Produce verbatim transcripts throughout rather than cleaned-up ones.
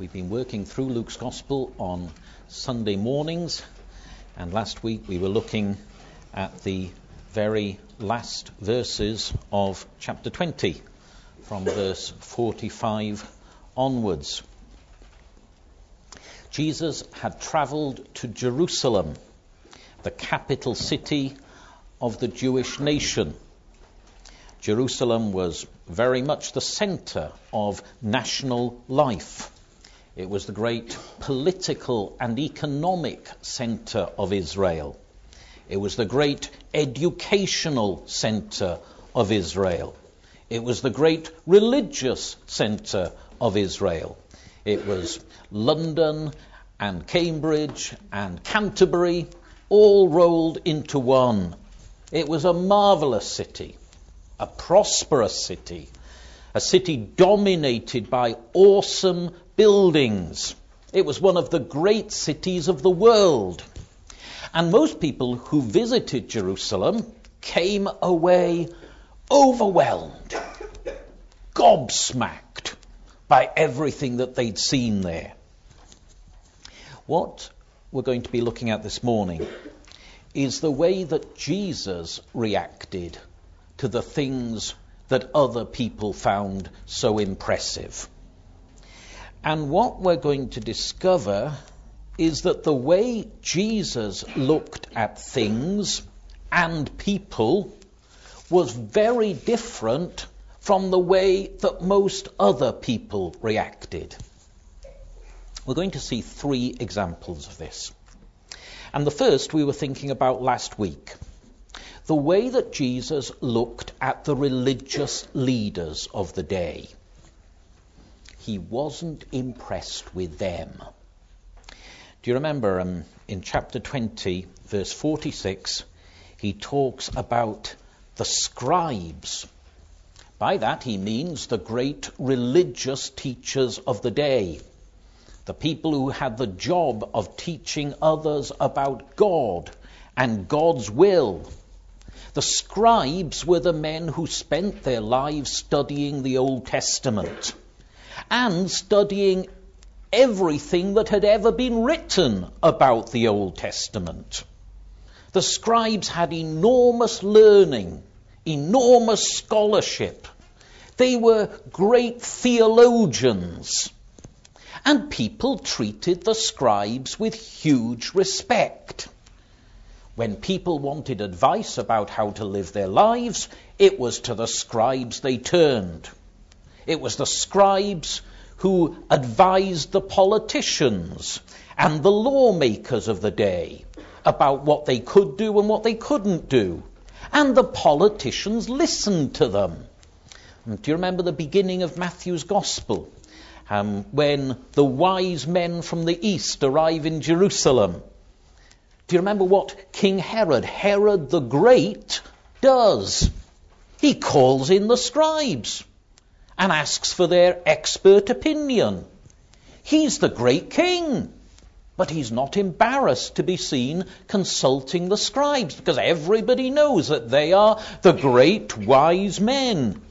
We've been working through Luke's Gospel on Sunday mornings, and last week we were looking at the very last verses of chapter twenty, from verse forty-five onwards. Jesus had travelled to Jerusalem, the capital city of the Jewish nation. Jerusalem was very much the centre of national life. It was the great political and economic centre of Israel. It was the great educational centre of Israel. It was the great religious centre of Israel. It was London and Cambridge and Canterbury all rolled into one. It was a marvellous city, a prosperous city, a city dominated by awesome buildings. It was one of the great cities of the world. And most people who visited Jerusalem came away overwhelmed, gobsmacked by everything that they'd seen there. What we're going to be looking at this morning is the way that Jesus reacted to the things that other people found so impressive. And what we're going to discover is that the way Jesus looked at things and people was very different from the way that most other people reacted. We're going to see three examples of this. And the first we were thinking about last week. The way that Jesus looked at the religious leaders of the day. He wasn't impressed with them. Do you remember um, in chapter twenty, verse forty-six, he talks about the scribes. By that he means the great religious teachers of the day. The people who had the job of teaching others about God and God's will. The scribes were the men who spent their lives studying the Old Testament and studying everything that had ever been written about the Old Testament. The scribes had enormous learning, enormous scholarship. They were great theologians. And people treated the scribes with huge respect. When people wanted advice about how to live their lives, it was to the scribes they turned. It was the scribes who advised the politicians and the lawmakers of the day about what they could do and what they couldn't do. And the politicians listened to them. And do you remember the beginning of Matthew's Gospel? Um, when the wise men from the east arrive in Jerusalem. Do you remember what King Herod, Herod the Great, does? He calls in the scribes and asks for their expert opinion. He's the great king, but he's not embarrassed to be seen consulting the scribes because everybody knows that they are the great wise men.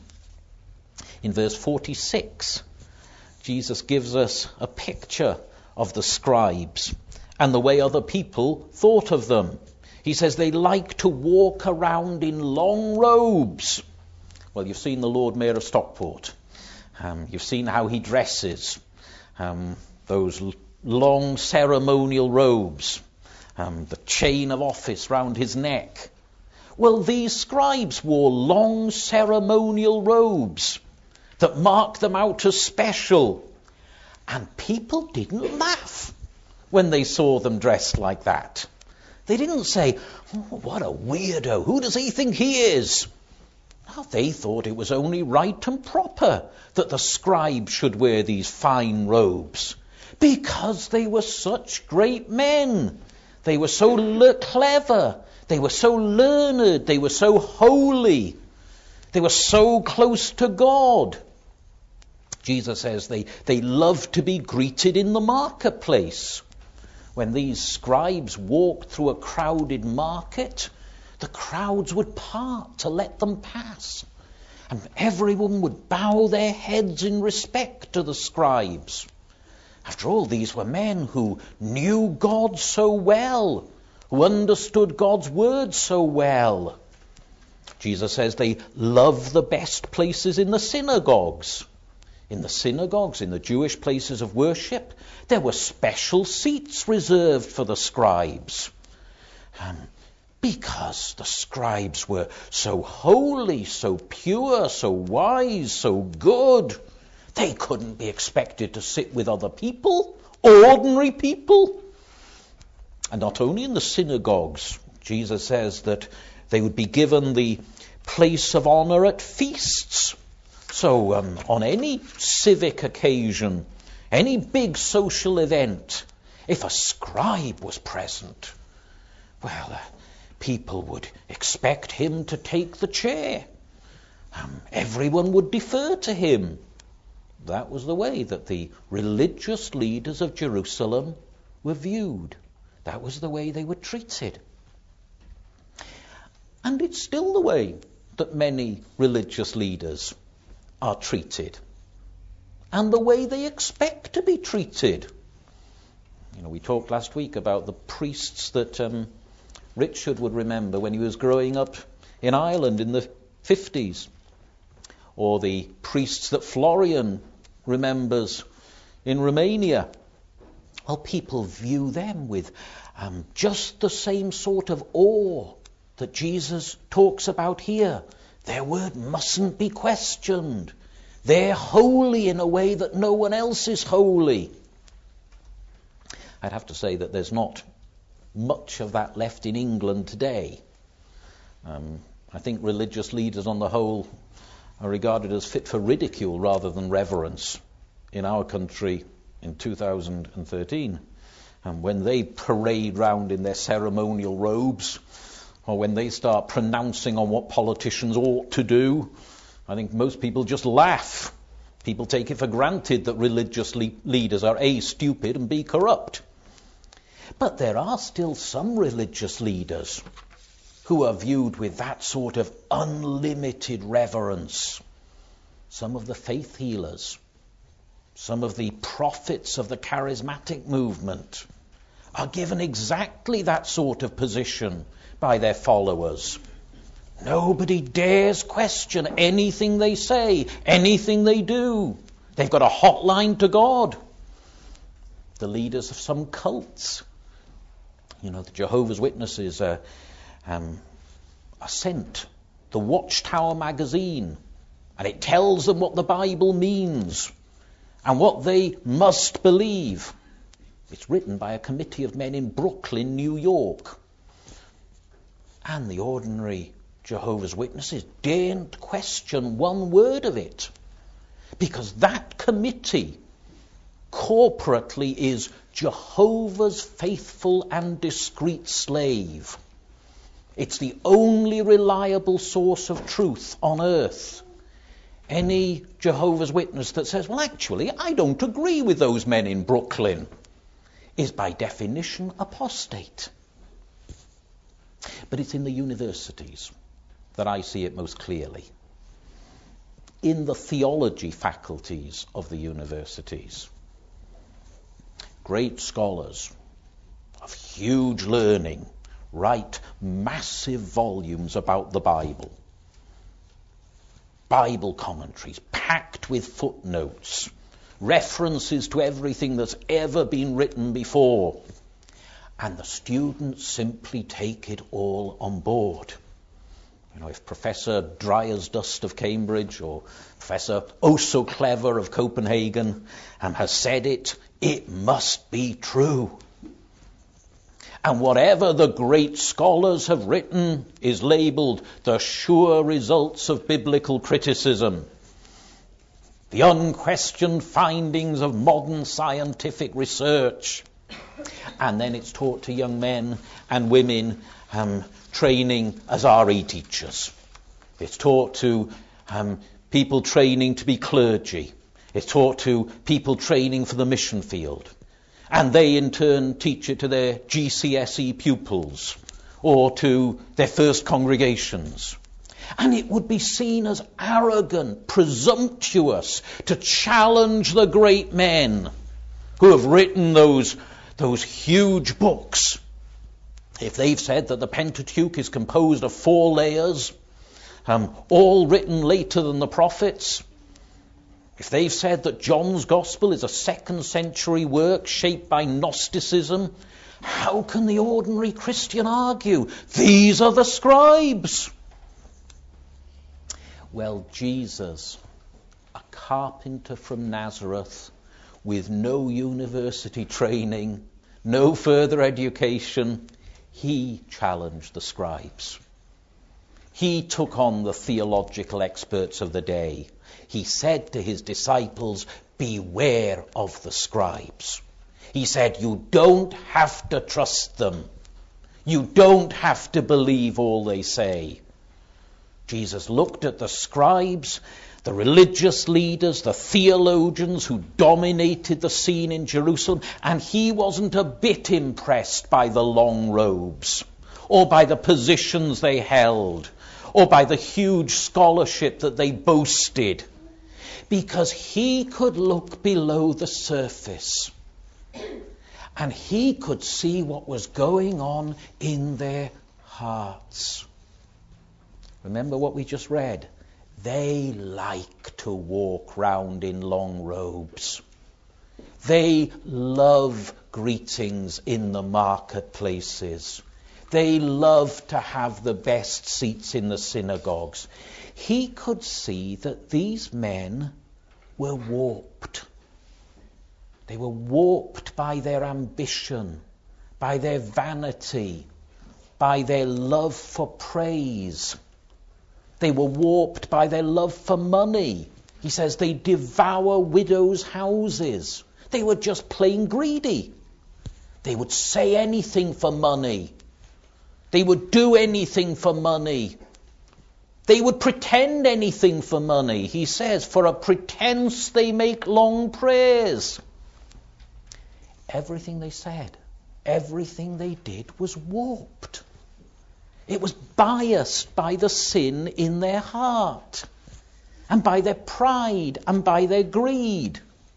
In verse forty-six, Jesus gives us a picture of the scribes and the way other people thought of them. He says they like to walk around in long robes. Well, you've seen the Lord Mayor of Stockport. Um, you've seen how he dresses. Um, those l- long ceremonial robes. Um, the chain of office round his neck. Well, these scribes wore long ceremonial robes that marked them out as special. And people didn't laugh when they saw them dressed like that. They didn't say, oh, what a weirdo, who does he think he is? No, they thought it was only right and proper that the scribes should wear these fine robes because they were such great men. They were so le- clever, they were so learned, they were so holy, they were so close to God. Jesus says they, they love to be greeted in the marketplace. When these scribes walked through a crowded market, the crowds would part to let them pass. And everyone would bow their heads in respect to the scribes. After all, these were men who knew God so well, who understood God's word so well. Jesus says they love the best places in the synagogues. In the synagogues, in the Jewish places of worship, there were special seats reserved for the scribes. Um, because the scribes were so holy, so pure, so wise, so good, they couldn't be expected to sit with other people, ordinary people. And not only in the synagogues, Jesus says that they would be given the place of honor at feasts. So um, on any civic occasion, any big social event, if a scribe was present, well, uh, people would expect him to take the chair. Um, everyone would defer to him. That was the way that the religious leaders of Jerusalem were viewed. That was the way they were treated. And it's still the way that many religious leaders are treated, and the way they expect to be treated. You know, we talked last week about the priests that um, Richard would remember when he was growing up in Ireland in the fifties, or the priests that Florian remembers in Romania. Well, people view them with um, just the same sort of awe that Jesus talks about here. Their word mustn't be questioned. They're holy in a way that no one else is holy. I'd have to say that there's not much of that left in England today. Um, I think religious leaders on the whole are regarded as fit for ridicule rather than reverence in our country in two thousand thirteen. And when they parade round in their ceremonial robes, or when they start pronouncing on what politicians ought to do, I think most people just laugh. People take it for granted that religious le- leaders are A, stupid, and B, corrupt. But there are still some religious leaders who are viewed with that sort of unlimited reverence. Some of the faith healers, some of the prophets of the charismatic movement are given exactly that sort of position by their followers. Nobody dares question anything they say, anything they do. They've got a hotline to God. The leaders of some cults, you know, the Jehovah's Witnesses are, um, are sent the Watchtower magazine, and it tells them what the Bible means and what they must believe. It's written by a committee of men in Brooklyn, New York. And the ordinary Jehovah's Witnesses daren't question one word of it, because that committee corporately is Jehovah's faithful and discreet slave. It's the only reliable source of truth on earth. Any Jehovah's Witness that says, well, actually, I don't agree with those men in Brooklyn, is by definition apostate. But it's in the universities that I see it most clearly. In the theology faculties of the universities, great scholars of huge learning write massive volumes about the Bible. Bible commentaries packed with footnotes, references to everything that's ever been written before. And the students simply take it all on board. You know, if Professor Dryersdust of Cambridge or Professor Oh So Clever of Copenhagen um, has said it, it must be true. And whatever the great scholars have written is labelled the sure results of biblical criticism, the unquestioned findings of modern scientific research. And then it's taught to young men and women um, training as R E teachers. It's taught to um, people training to be clergy. It's taught to people training for the mission field. And they in turn teach it to their G C S E pupils or to their first congregations. And it would be seen as arrogant, presumptuous to challenge the great men who have written those, those huge books, if they've said that the Pentateuch is composed of four layers, um, all written later than the prophets, if they've said that John's Gospel is a second century work shaped by Gnosticism, how can the ordinary Christian argue? These are the scribes. Well, Jesus, a carpenter from Nazareth with no university training, no further education, he challenged the scribes. He took on the theological experts of the day. He said to his disciples, beware of the scribes. He said, you don't have to trust them. You don't have to believe all they say. Jesus looked at the scribes, the religious leaders, the theologians who dominated the scene in Jerusalem, and he wasn't a bit impressed by the long robes, or by the positions they held, or by the huge scholarship that they boasted, because he could look below the surface. And he could see what was going on in their hearts. Remember what we just read? They like to walk round in long robes. They love greetings in the marketplaces. They love to have the best seats in the synagogues. He could see that these men were warped. They were warped by their ambition, by their vanity, by their love for praise. They were warped by their love for money. He says they devour widows' houses. They were just plain greedy. They would say anything for money. They would do anything for money. They would pretend anything for money. He says, for a pretense they make long prayers. Everything they said, everything they did was warped. It was biased by the sin in their heart, and by their pride, and by their greed.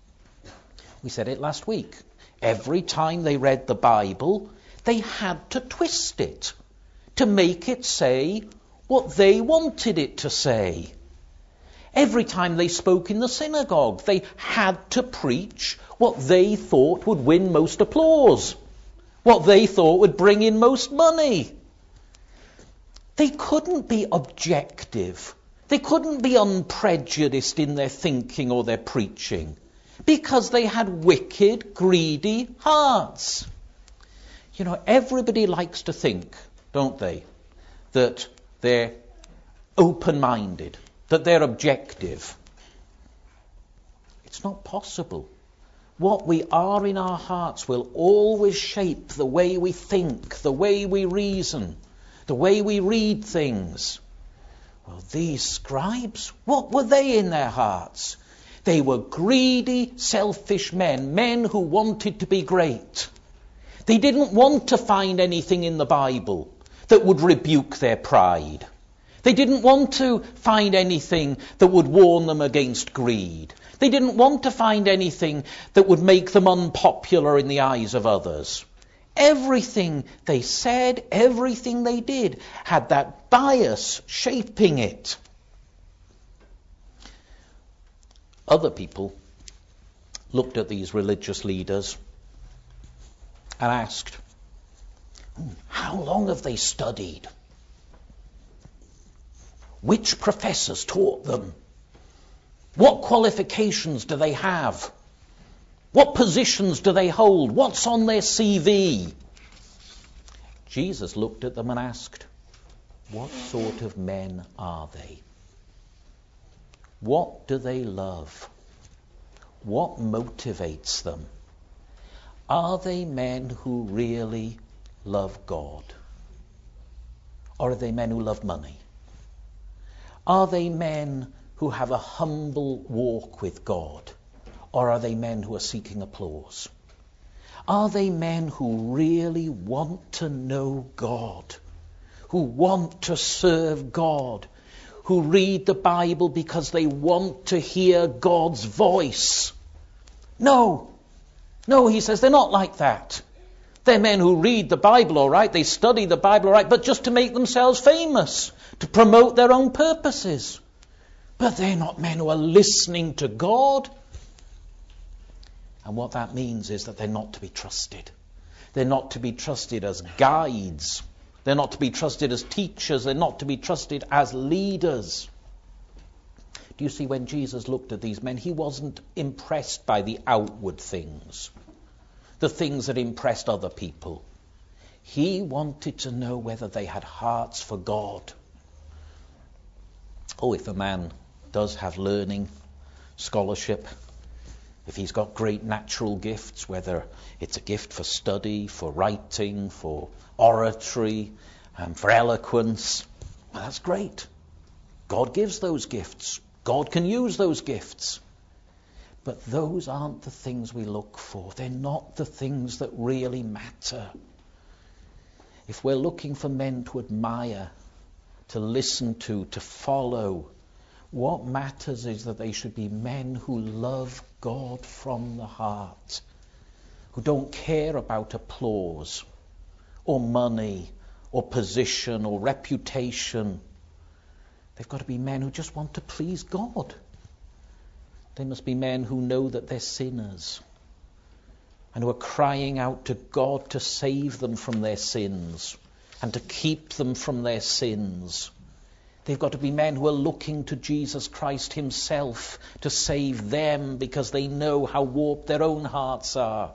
We said it last week. Every time they read the Bible, they had to twist it to make it say what they wanted it to say. Every time they spoke in the synagogue, they had to preach what they thought would win most applause, what they thought would bring in most money. They couldn't be objective. They couldn't be unprejudiced in their thinking or their preaching, because they had wicked, greedy hearts. You know, everybody likes to think, don't they, that they're open-minded, that they're objective. It's not possible. What we are in our hearts will always shape the way we think, the way we reason, the way we read things. Well, these scribes, what were they in their hearts? They were greedy, selfish men, men who wanted to be great. They didn't want to find anything in the Bible that would rebuke their pride. They didn't want to find anything that would warn them against greed. They didn't want to find anything that would make them unpopular in the eyes of others. Everything they said, everything they did, had that bias shaping it. Other people looked at these religious leaders and asked, how long have they studied? Which professors taught them? What qualifications do they have? What positions do they hold? What's on their C V? Jesus looked at them and asked, what sort of men are they? What do they love? What motivates them? Are they men who really love God? Or are they men who love money? Are they men who have a humble walk with God? Or are they men who are seeking applause? Are they men who really want to know God? Who want to serve God? Who read the Bible because they want to hear God's voice? No. No, he says, they're not like that. They're men who read the Bible all right, they study the Bible all right, but just to make themselves famous, to promote their own purposes. But they're not men who are listening to God. And what that means is that they're not to be trusted. They're not to be trusted as guides. They're not to be trusted as teachers. They're not to be trusted as leaders. Do you see, when Jesus looked at these men, he wasn't impressed by the outward things, the things that impressed other people. He wanted to know whether they had hearts for God. Oh, if a man does have learning, scholarship, if he's got great natural gifts, whether it's a gift for study, for writing, for oratory, um, for eloquence, well, that's great. God gives those gifts. God can use those gifts. But those aren't the things we look for. They're not the things that really matter. If we're looking for men to admire, to listen to, to follow, what matters is that they should be men who love God from the heart, who don't care about applause or money or position or reputation. They've got to be men who just want to please God. They must be men who know that they're sinners and who are crying out to God to save them from their sins and to keep them from their sins. They've got to be men who are looking to Jesus Christ himself to save them because they know how warped their own hearts are.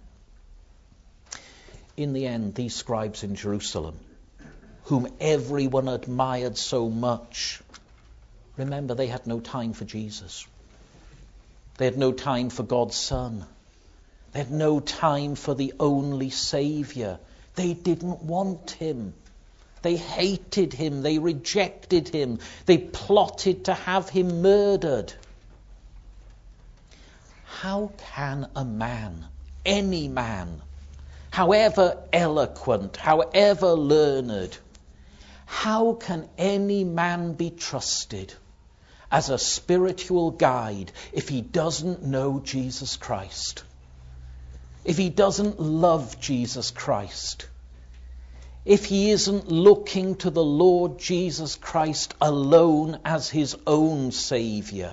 In the end, these scribes in Jerusalem, whom everyone admired so much, remember, they had no time for Jesus. They had no time for God's Son. They had no time for the only Saviour. They didn't want him. They hated him. They rejected him. They plotted to have him murdered. How can a man, any man, however eloquent, however learned, how can any man be trusted as a spiritual guide if he doesn't know Jesus Christ? If he doesn't love Jesus Christ? If he isn't looking to the Lord Jesus Christ alone as his own Saviour?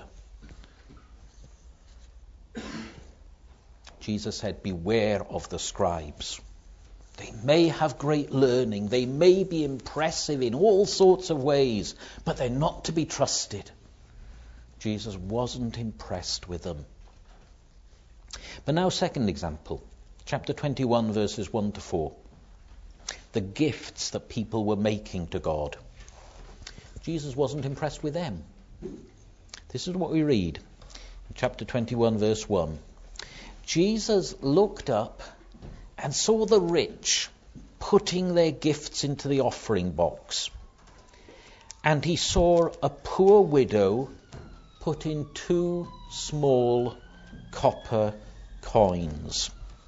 Jesus said, beware of the scribes. They may have great learning, they may be impressive in all sorts of ways, but they're not to be trusted. Jesus wasn't impressed with them. But now, second example, chapter twenty-one, verses one to four. The gifts that people were making to God. Jesus wasn't impressed with them. This is what we read in chapter twenty-one, verse one. Jesus looked up and saw the rich putting their gifts into the offering box. And he saw a poor widow put in two small copper coins.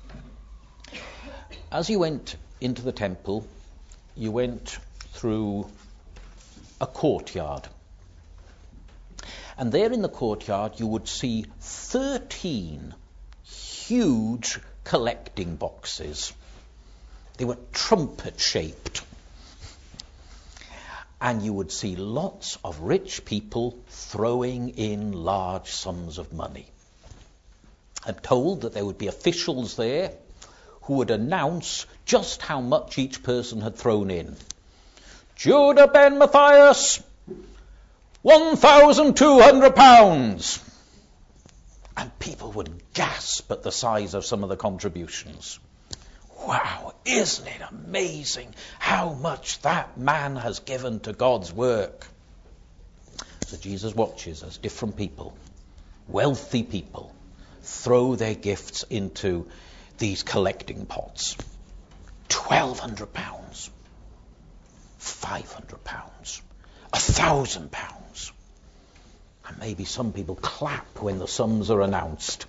As you went into the temple, you went through a courtyard. And there in the courtyard you would see thirteen huge collecting boxes. They were trumpet-shaped. And you would see lots of rich people throwing in large sums of money. I'm told that there would be officials there who would announce just how much each person had thrown in. Judah ben Matthias, one thousand two hundred pounds. And people would gasp at the size of some of the contributions. Wow, isn't it amazing how much that man has given to God's work? So Jesus watches as different people, wealthy people, throw their gifts into these collecting pots. Twelve hundred pounds, five hundred pounds, a thousand pounds. And maybe some people clap when the sums are announced.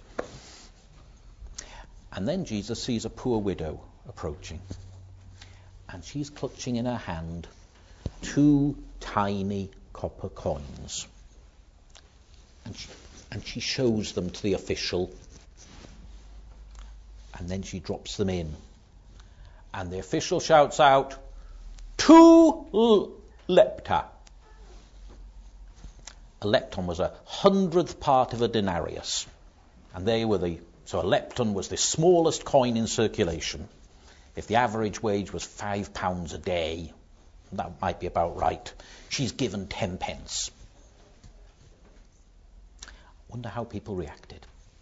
And then Jesus sees a poor widow approaching. And she's clutching in her hand two tiny copper coins. And she, and she shows them to the official. And then she drops them in. And the official shouts out, two l- lepta. A lepton was a hundredth part of a denarius. And they were the, so a lepton was the smallest coin in circulation. If the average wage was five pounds a day, that might be about right. She's given ten pence. Wonder how people reacted.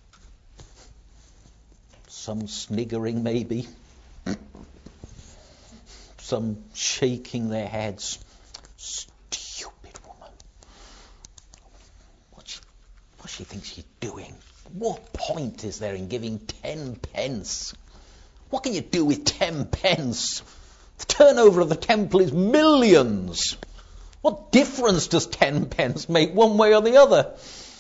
Some sniggering maybe. Some shaking their heads. Stupid woman. What she, what she thinks she's doing? What point is there in giving ten pence? What can you do with ten pence? The turnover of the temple is millions. What difference does ten pence make one way or the other?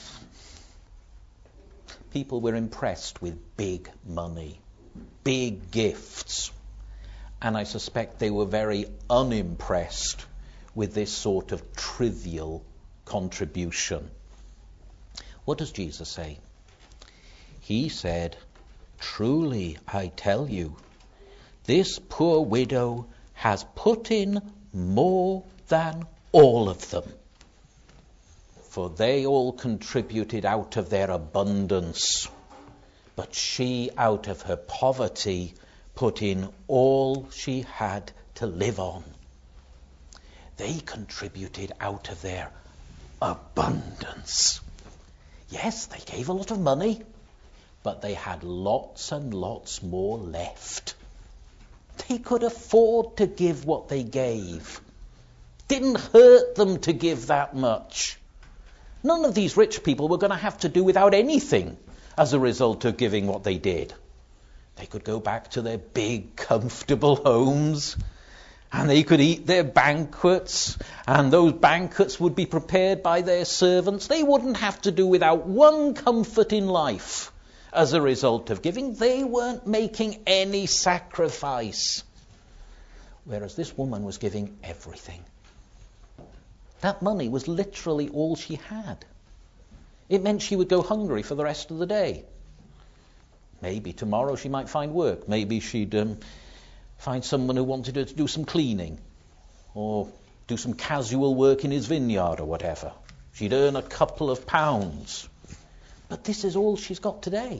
People were impressed with big money, big gifts. And I suspect they were very unimpressed with this sort of trivial contribution. What does Jesus say? He said, truly, I tell you, this poor widow has put in more than all of them. For they all contributed out of their abundance, but she out of her poverty put in all she had to live on. They contributed out of their abundance. Yes, they gave a lot of money, but they had lots and lots more left. They could afford to give what they gave. Didn't hurt them to give that much. None of these rich people were going to have to do without anything as a result of giving what they did. They could go back to their big, comfortable homes, and they could eat their banquets, and those banquets would be prepared by their servants. They wouldn't have to do without one comfort in life as a result of giving. They weren't making any sacrifice. Whereas this woman was giving everything. That money was literally all she had. It meant she would go hungry for the rest of the day. Maybe tomorrow she might find work. Maybe she'd um, find someone who wanted her to do some cleaning or do some casual work in his vineyard or whatever. She'd earn a couple of pounds. But this is all she's got today.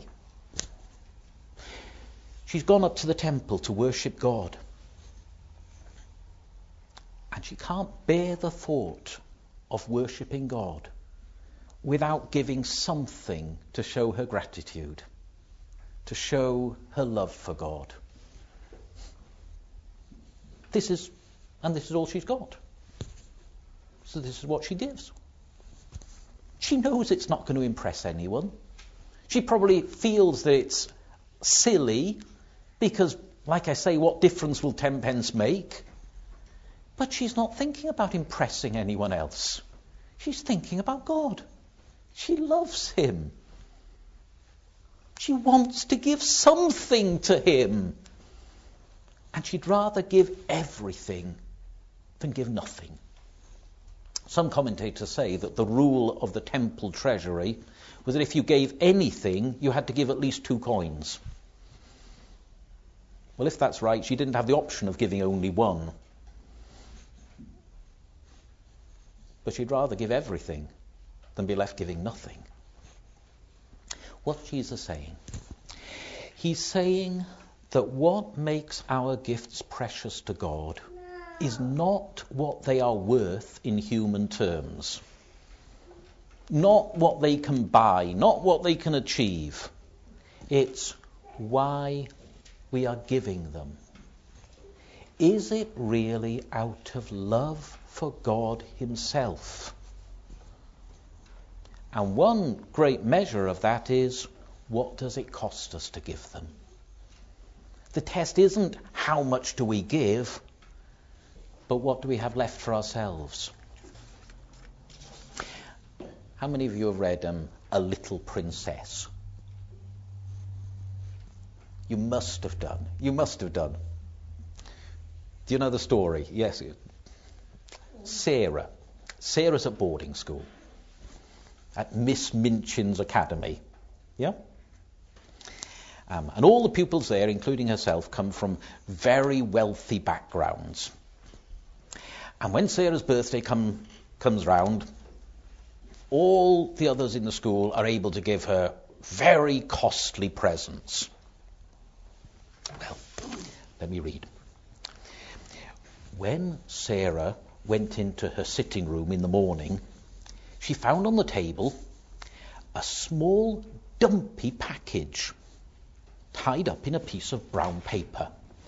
She's gone up to the temple to worship God. And she can't bear the thought of worshipping God without giving something to show her gratitude, to show her love for God. This is, and this is all she's got. So this is what she gives. She knows it's not going to impress anyone. She probably feels that it's silly because, like I say, what difference will ten pence make? But she's not thinking about impressing anyone else. She's thinking about God. She loves him. She wants to give something to him. And she'd rather give everything than give nothing. Some commentators say that the rule of the temple treasury was that if you gave anything, you had to give at least two coins. Well, if that's right, she didn't have the option of giving only one. But she'd rather give everything than be left giving nothing. What's Jesus saying? He's saying that what makes our gifts precious to God is not what they are worth in human terms. Not what they can buy, not what they can achieve. It's why we are giving them. Is it really out of love for God himself? And one great measure of that is, what does it cost us to give them? The test isn't how much do we give, but what do we have left for ourselves? How many of you have read um, A Little Princess? You must have done. You must have done. Do you know the story? Yes. Sarah. Sarah's at boarding school at Miss Minchin's academy. Yeah? Um, and all the pupils there, including herself, come from very wealthy backgrounds. And when Sarah's birthday come, comes round, all the others in the school are able to give her very costly presents. Well, let me read. When Sarah went into her sitting room in the morning, she found on the table a small, dumpy package tied up in a piece of brown paper.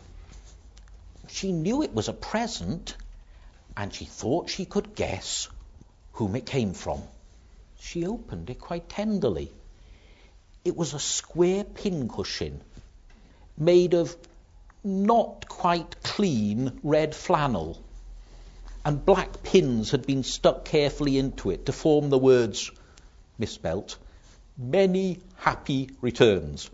She knew it was a present, and she thought she could guess whom it came from. She opened it quite tenderly. It was a square pincushion made of not quite clean red flannel, and black pins had been stuck carefully into it to form the words, misspelt, "Many happy returns."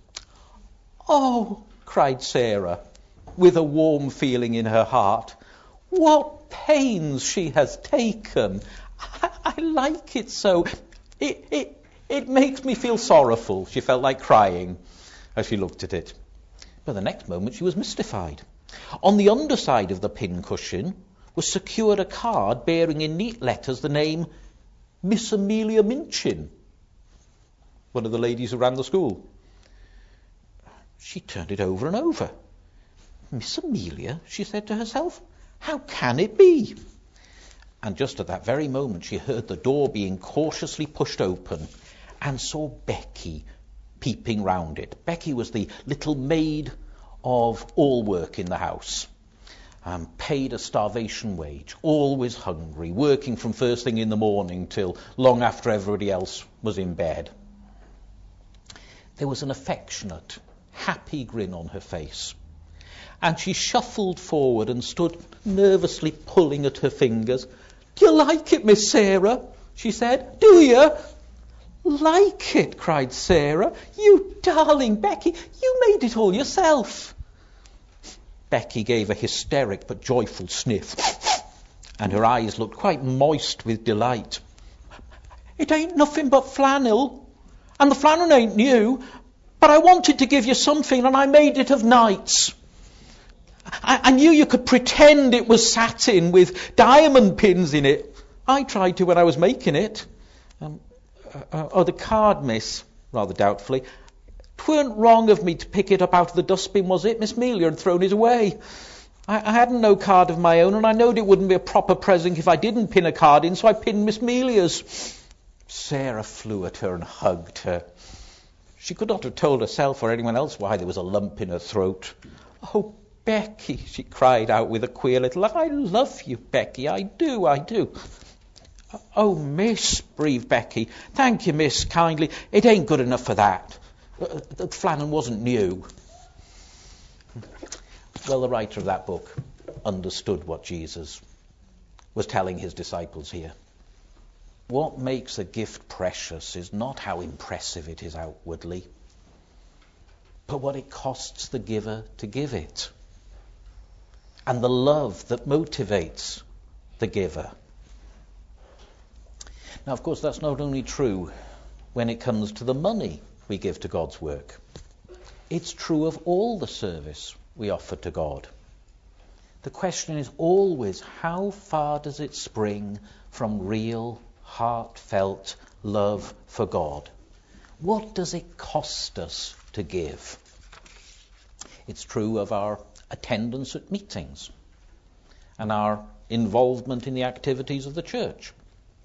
"Oh," cried Sarah, with a warm feeling in her heart, "what pains she has taken. I, I like it so. It, it, it makes me feel sorrowful." She felt like crying as she looked at it. But the next moment she was mystified. On the underside of the pincushion was secured a card bearing in neat letters the name Miss Amelia Minchin, one of the ladies who ran the school. She turned it over and over. "Miss Amelia?" she said to herself. "How can it be?" And just at that very moment she heard the door being cautiously pushed open and saw Becky peeping round it. Becky was the little maid of all work in the house, um, paid a starvation wage, always hungry, working from first thing in the morning till long after everybody else was in bed. There was an affectionate, happy grin on her face, and she shuffled forward and stood nervously pulling at her fingers. "Do you like it, Miss Sarah?" she said. "Do you?" "Like it?" cried Sarah. "You darling Becky, you made it all yourself." Becky gave a hysteric but joyful sniff, and her eyes looked quite moist with delight. "It ain't nothing but flannel, and the flannel ain't new, but I wanted to give you something, and I made it of nights. I, I knew you could pretend it was satin with diamond pins in it. I tried to when I was making it." Um, uh, oh, the card, miss, rather doubtfully. "'Tweren't wrong of me to pick it up out of the dustbin, was it? Miss Amelia had thrown it away. I, I hadn't no card of my own, and I knowed it wouldn't be a proper present if I didn't pin a card in, so I pinned Miss Amelia's." Sarah flew at her and hugged her. She could not have told herself or anyone else why there was a lump in her throat. "Oh, Becky," she cried out with a queer little laugh. "I love you, Becky. I do, I do." "Oh, miss," breathed Becky. "Thank you, miss, kindly. It ain't good enough for that. Uh, the flannel wasn't new." Well, the writer of that book understood what Jesus was telling his disciples here. What makes a gift precious is not how impressive it is outwardly, but what it costs the giver to give it, and the love that motivates the giver. Now, of course, that's not only true when it comes to the money we give to God's work. It's true of all the service we offer to God. The question is always, how far does it spring from real, heartfelt love for God? What does it cost us to give? It's true of our attendance at meetings and our involvement in the activities of the church.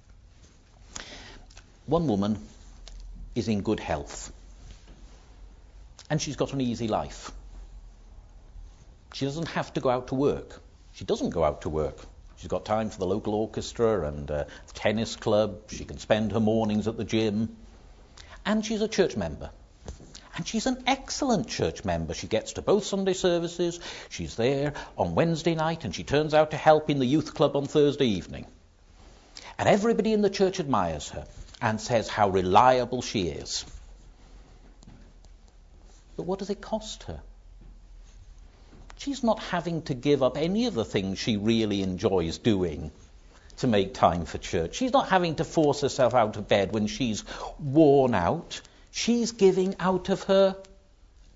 One woman is in good health, and she's got an easy life. She doesn't have to go out to work. She doesn't go out to work. She's got time for the local orchestra and uh, the tennis club. She can spend her mornings at the gym. And she's a church member. And she's an excellent church member. She gets to both Sunday services. She's there on Wednesday night, and she turns out to help in the youth club on Thursday evening. And everybody in the church admires her and says how reliable she is. But what does it cost her? She's not having to give up any of the things she really enjoys doing to make time for church. She's not having to force herself out of bed when she's worn out. She's giving out of her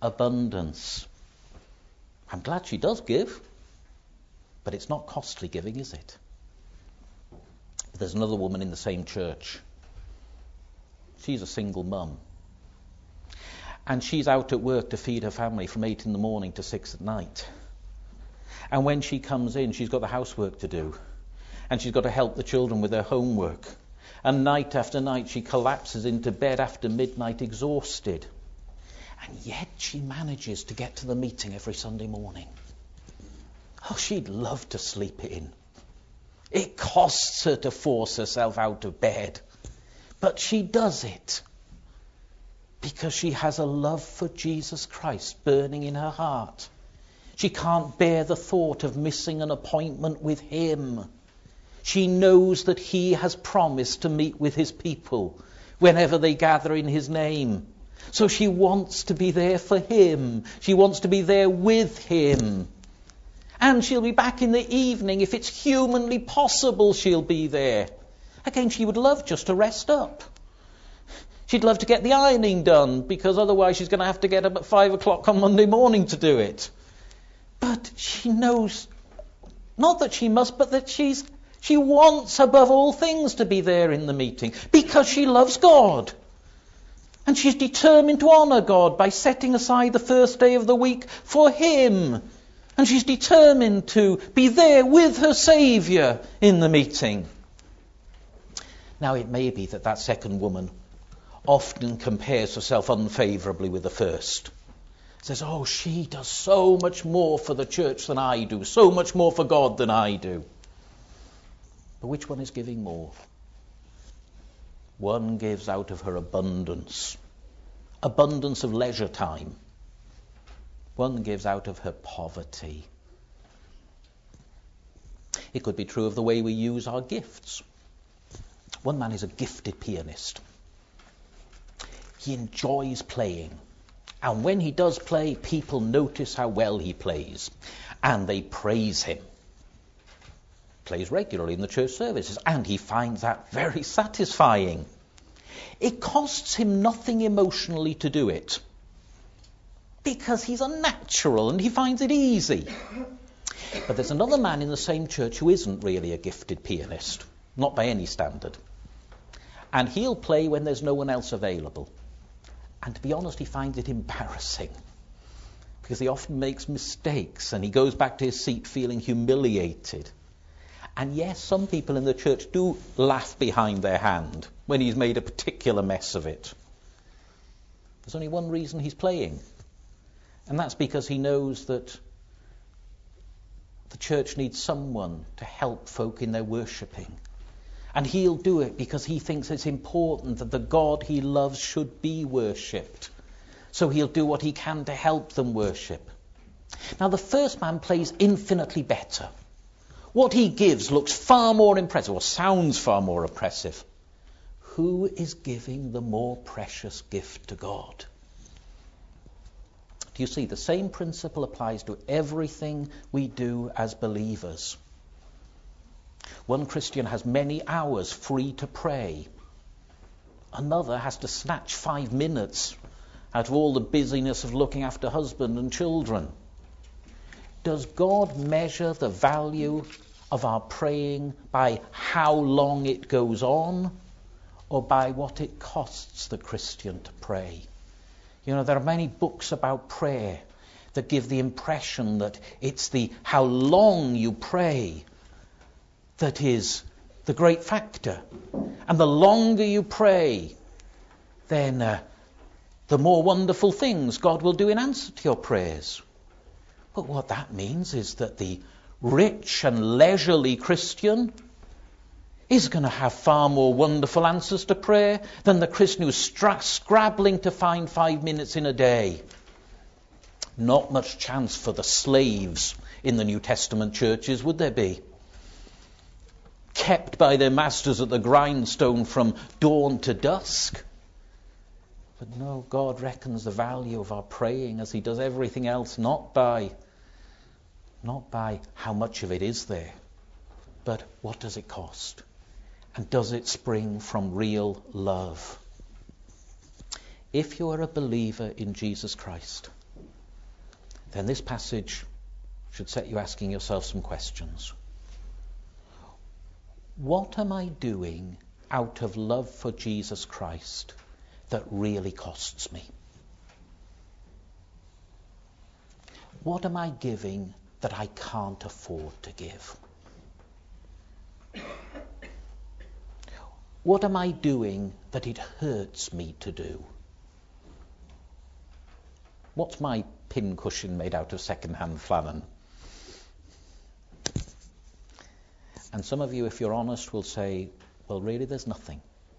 abundance. I'm glad she does give, but it's not costly giving, is it? There's another woman in the same church. She's a single mum. And she's out at work to feed her family from eight in the morning to six at night. And when she comes in, she's got the housework to do. And she's got to help the children with their homework. And night after night, she collapses into bed after midnight exhausted. And yet she manages to get to the meeting every Sunday morning. Oh, she'd love to sleep in. It costs her to force herself out of bed. But she does it because she has a love for Jesus Christ burning in her heart. She can't bear the thought of missing an appointment with him. She knows that he has promised to meet with his people whenever they gather in his name. So she wants to be there for him. She wants to be there with him. And she'll be back in the evening. If it's humanly possible, she'll be there. Again, she would love just to rest up. She'd love to get the ironing done, because otherwise she's going to have to get up at five o'clock on Monday morning to do it. But she knows, not that she must, but that she's she wants above all things to be there in the meeting, because she loves God. And she's determined to honour God by setting aside the first day of the week for him. And she's determined to be there with her Saviour in the meeting. Now, it may be that that second woman often compares herself unfavourably with the first. Says, oh, she does so much more for the church than I do, so much more for God than I do. But which one is giving more? One gives out of her abundance, abundance of leisure time. One gives out of her poverty. It could be true of the way we use our gifts. One man is a gifted pianist. He enjoys playing. And when he does play, people notice how well he plays. And they praise him. Plays regularly in the church services. And he finds that very satisfying. It costs him nothing emotionally to do it, because he's a natural and he finds it easy. But there's another man in the same church who isn't really a gifted pianist, not by any standard. And he'll play when there's no one else available. And to be honest, he finds it embarrassing, because he often makes mistakes and he goes back to his seat feeling humiliated. And yes, some people in the church do laugh behind their hand when he's made a particular mess of it. There's only one reason he's playing. And that's because he knows that the church needs someone to help folk in their worshipping. And he'll do it because he thinks it's important that the God he loves should be worshipped. So he'll do what he can to help them worship. Now, the first man plays infinitely better. What he gives looks far more impressive, or sounds far more impressive. Who is giving the more precious gift to God? Do you see, the same principle applies to everything we do as believers. One Christian has many hours free to pray. Another has to snatch five minutes out of all the busyness of looking after husband and children. Does God measure the value of our praying by how long it goes on, or by what it costs the Christian to pray? You know, there are many books about prayer that give the impression that it's the how long you pray that is the great factor. And the longer you pray, then uh, the more wonderful things God will do in answer to your prayers. But what that means is that the rich and leisurely Christian is going to have far more wonderful answers to prayer than the Christian who's stra- scrabbling to find five minutes in a day. Not much chance for the slaves in the New Testament churches, would there be? Kept by their masters at the grindstone from dawn to dusk. But no, God reckons the value of our praying as he does everything else, not by, not by how much of it is there, but what does it cost? And does it spring from real love? If you are a believer in Jesus Christ, then this passage should set you asking yourself some questions. What am I doing out of love for Jesus Christ that really costs me? What am I giving that I can't afford to give? What am I doing that it hurts me to do? What's my pin cushion made out of second-hand flannel? And some of you, if you're honest, will say, well, really, there's nothing.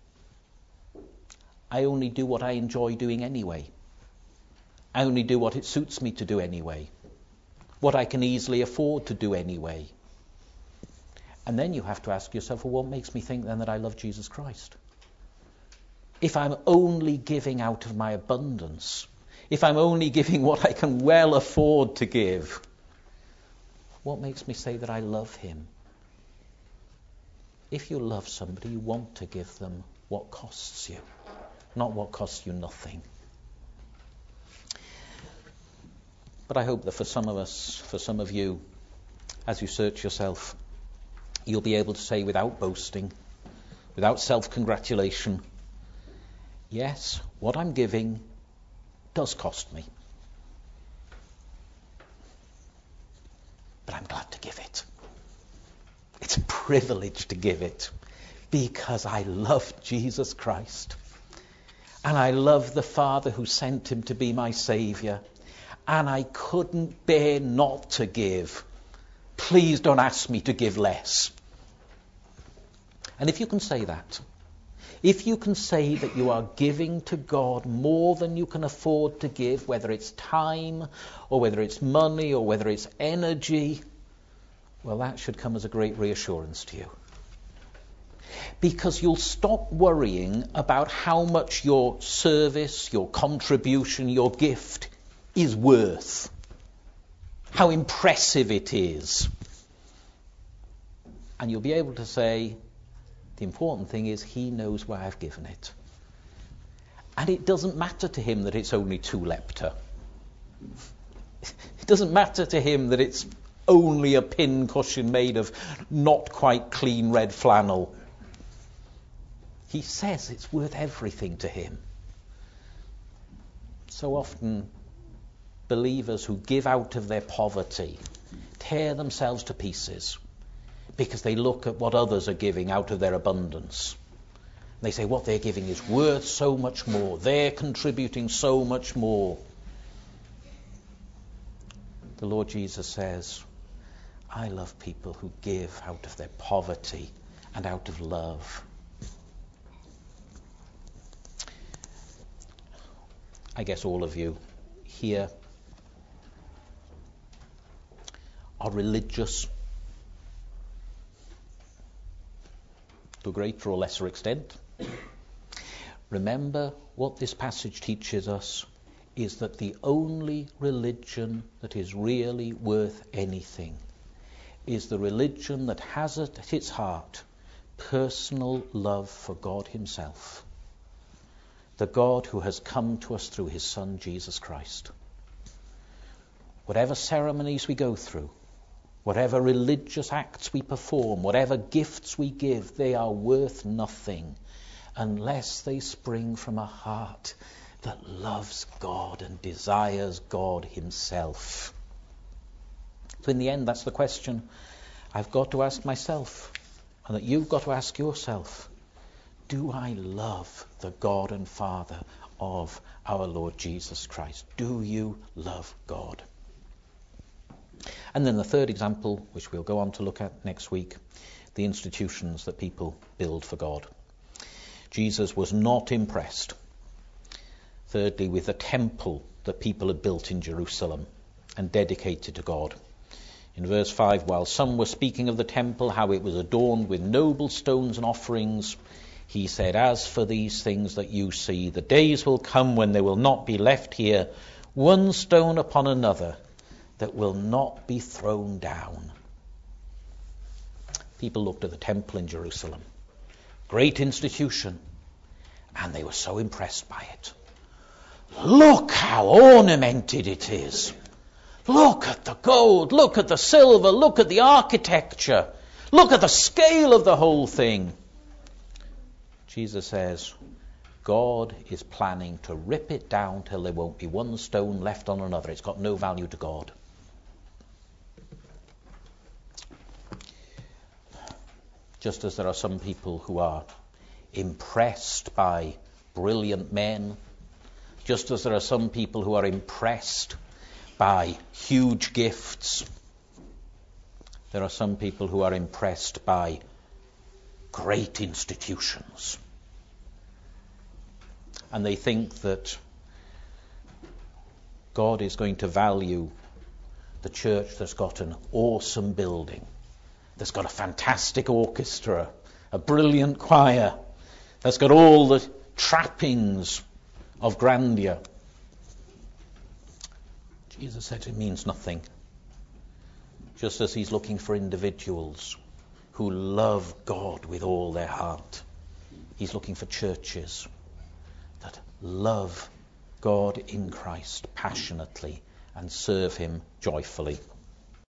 I only do what I enjoy doing anyway. I only do what it suits me to do anyway. What I can easily afford to do anyway. And then you have to ask yourself, well, what makes me think then that I love Jesus Christ? If I'm only giving out of my abundance, if I'm only giving what I can well afford to give, what makes me say that I love him? If you love somebody, you want to give them what costs you, not what costs you nothing. But I hope that for some of us, for some of you, as you search yourself, you'll be able to say without boasting, without self-congratulation, yes, what I'm giving does cost me. But I'm glad to give it. It's a privilege to give it because I love Jesus Christ. And I love the Father who sent him to be my Saviour. And I couldn't bear not to give. Please don't ask me to give less. And if you can say that, if you can say that you are giving to God more than you can afford to give, whether it's time or whether it's money or whether it's energy, well, that should come as a great reassurance to you. Because you'll stop worrying about how much your service, your contribution, your gift is worth. How impressive it is. And you'll be able to say, the important thing is he knows why I've given it. And it doesn't matter to him that it's only two lepta. It doesn't matter to him that it's only a pin cushion made of not quite clean red flannel. He says it's worth everything to him. So often, believers who give out of their poverty tear themselves to pieces because they look at what others are giving out of their abundance. They say what they're giving is worth so much more. They're contributing so much more. The Lord Jesus says, I love people who give out of their poverty and out of love. I guess all of you here are religious to a greater or lesser extent. Remember, what this passage teaches us is that the only religion that is really worth anything is the religion that has at its heart personal love for God himself, the God who has come to us through his Son, Jesus Christ. Whatever ceremonies we go through, whatever religious acts we perform, whatever gifts we give, they are worth nothing unless they spring from a heart that loves God and desires God himself. So in the end, that's the question I've got to ask myself, and that you've got to ask yourself. Do I love the God and Father of our Lord Jesus Christ? Do you love God? And then the third example, which we'll go on to look at next week, the institutions that people build for God. Jesus was not impressed, thirdly, with the temple that people had built in Jerusalem and dedicated to God. In verse five, while some were speaking of the temple, how it was adorned with noble stones and offerings, he said, as for these things that you see, the days will come when there will not be left here one stone upon another that will not be thrown down. People looked at the temple in Jerusalem, great institution, and they were so impressed by it. Look how ornamented it is. Look at the gold, look at the silver, look at the architecture, look at the scale of the whole thing. Jesus says, God is planning to rip it down till there won't be one stone left on another. It's got no value to God. Just as there are some people who are impressed by brilliant men, just as there are some people who are impressed by huge gifts, there are some people who are impressed by great institutions. And they think that God is going to value the church that's got an awesome building, that's got a fantastic orchestra, a brilliant choir, that's got all the trappings of grandeur. Jesus said it means nothing. Just as he's looking for individuals who love God with all their heart, he's looking for churches that love God in Christ passionately and serve him joyfully.